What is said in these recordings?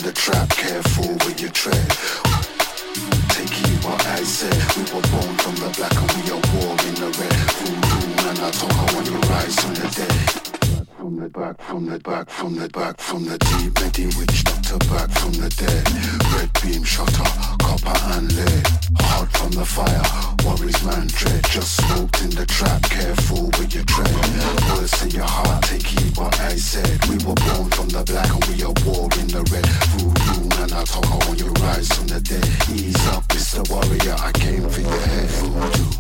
the trap, careful where you tread. Take heed what I said. We were born from the black and we are war in the red. Voodoo and I talk when you rise from the dead. From the back, from the back, from the back, from the deep, Medi witch doctor back from the dead. Red beam shutter, copper and lead. Hot from the fire, worries man dread. Just smoked in the trap, careful with your tread. Words to your heart, take heed what I said. We were born from the black and we are war in the red. Voodoo and I talk when you rise from the dead. Ease up, Mr. Warrior, I came for your head. Voodoo.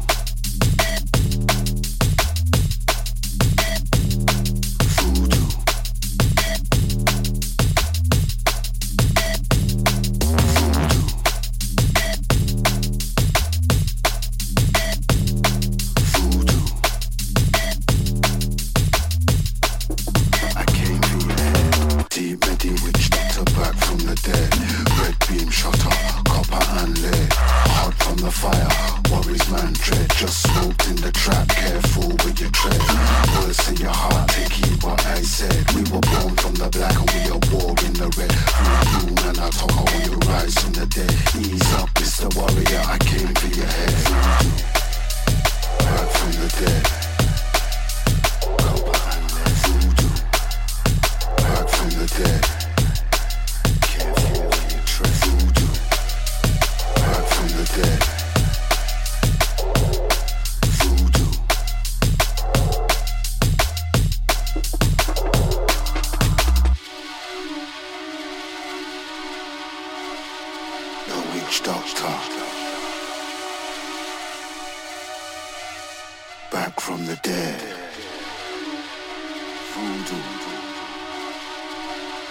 Back from the dead. Voodoo.